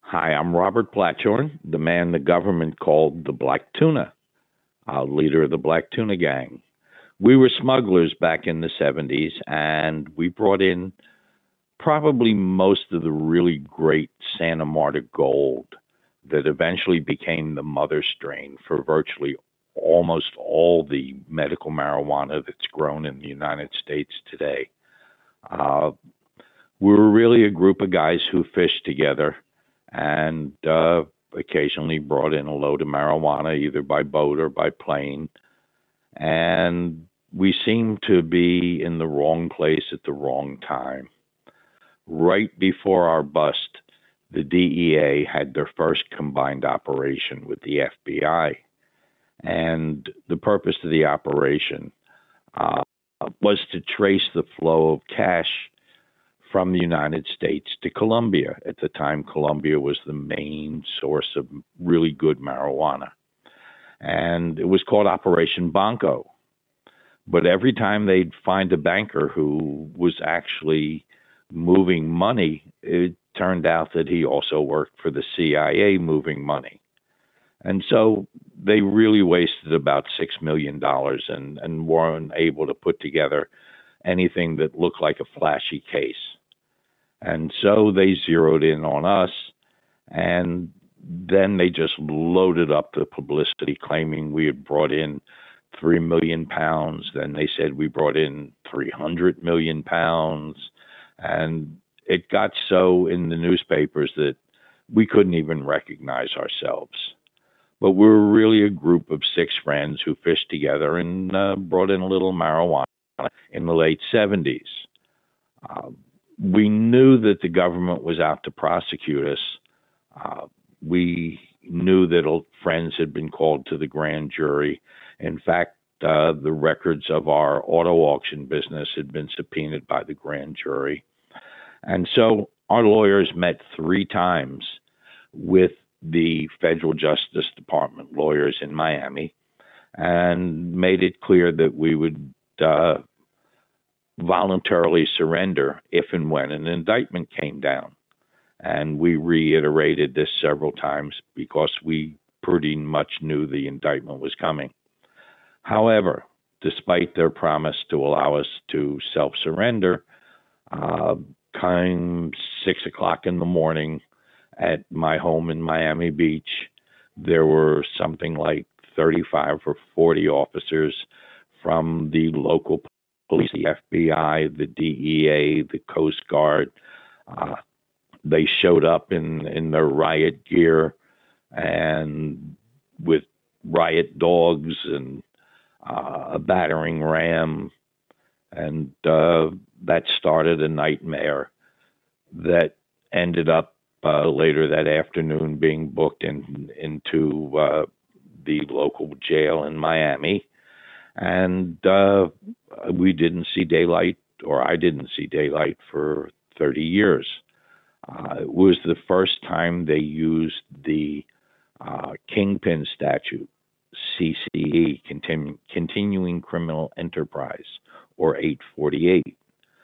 Hi, I'm Robert Blatchorn, the man the government called the Black Tuna, leader of the Black Tuna Gang. We were smugglers back in the 70s, and we brought in probably most of the really great Santa Marta gold that eventually became the mother strain for virtually almost all the medical marijuana that's grown in the United States today. Uh, we were really a group of guys who fished together and occasionally brought in a load of marijuana either by boat or by plane. And we seemed to be in the wrong place at the wrong time. Right before our bust, the DEA had their first combined operation with the FBI. And the purpose of the operation uh, was to trace the flow of cash from the United States to Colombia. At the time, Colombia was the main source of really good marijuana. And it was called Operation Banco. But every time they'd find a banker who was actually moving money, it turned out that he also worked for the CIA moving money. And so they really wasted about $6 million and weren't able to put together anything that looked like a flashy case. And so they zeroed in on us, and then they just loaded up the publicity, claiming we had brought in 3 million pounds. Then they said we brought in 300 million pounds. And it got so in the newspapers that we couldn't even recognize ourselves. But we were really a group of six friends who fished together and brought in a little marijuana in the late 70s. Uh, we knew that the government was out to prosecute us. We knew that friends had been called to the grand jury. In fact, the records of our auto auction business had been subpoenaed by the grand jury. And so our lawyers met three times with the Federal Justice Department lawyers in Miami and made it clear that we would voluntarily surrender if and when an indictment came down. And we reiterated this several times because we pretty much knew the indictment was coming. However, despite their promise to allow us to self surrender, come 6 o'clock in the morning at my home in Miami Beach, there were something like 35 or 40 officers from the local police, the FBI, the DEA, the Coast Guard. They showed up in their riot gear and with riot dogs and a battering ram. And that started a nightmare that ended up later that afternoon being booked into the local jail in Miami. And we didn't see daylight, or I didn't see daylight for 30 years. It was the first time they used the Kingpin statute, CCE, Continuing Criminal Enterprise, or 848,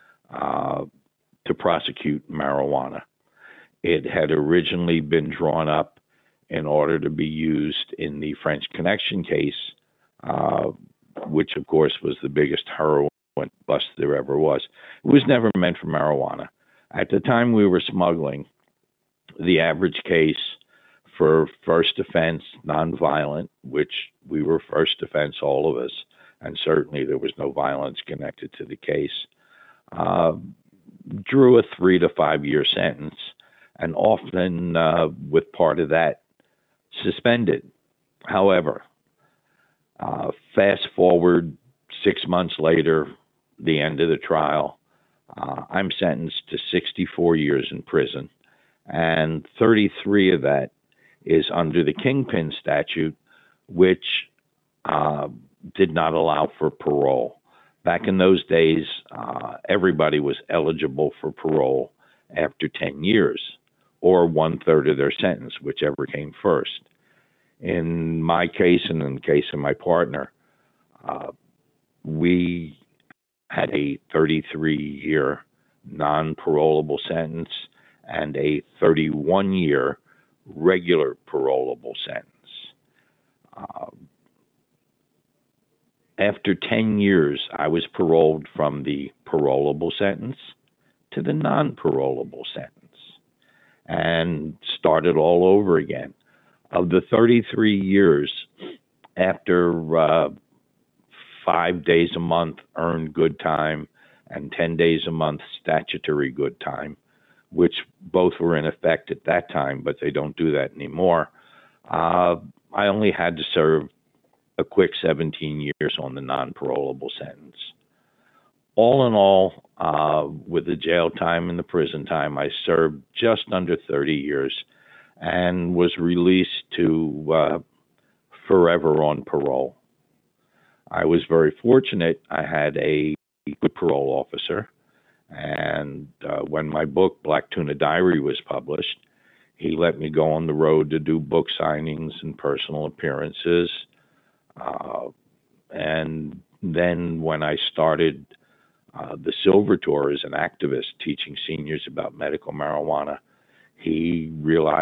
to prosecute marijuana. It had originally been drawn up in order to be used in the French Connection case, which, of course, was the biggest heroin bust there ever was. It was never meant for marijuana. At the time we were smuggling, the average case for first offense, nonviolent, which we were first offense, all of us, and certainly there was no violence connected to the case, drew a 3 to 5 year sentence, and often with part of that suspended. However, fast forward 6 months later, the end of the trial, I'm sentenced to 64 years in prison, and 33 of that is under the Kingpin statute, which did not allow for parole. Back in those days, everybody was eligible for parole after 10 years, or one-third of their sentence, whichever came first. In my case, and in the case of my partner, we had a 33-year non-parolable sentence and a 31-year regular parolable sentence. Uh, After 10 years, I was paroled from the parolable sentence to the non parolable sentence and started all over again. Of the 33 years, after 5 days a month earned good time and 10 days a month statutory good time, which both were in effect at that time, but they don't do that anymore, uh, I only had to serve a quick 17 years on the non parolable sentence. All in all, with the jail time and the prison time, I served just under 30 years and was released to forever on parole. I was very fortunate. I had a good parole officer. And when my book, Black Tuna Diary, was published, he let me go on the road to do book signings and personal appearances. Uh, and then when I started the Silver Tour as an activist teaching seniors about medical marijuana, he realized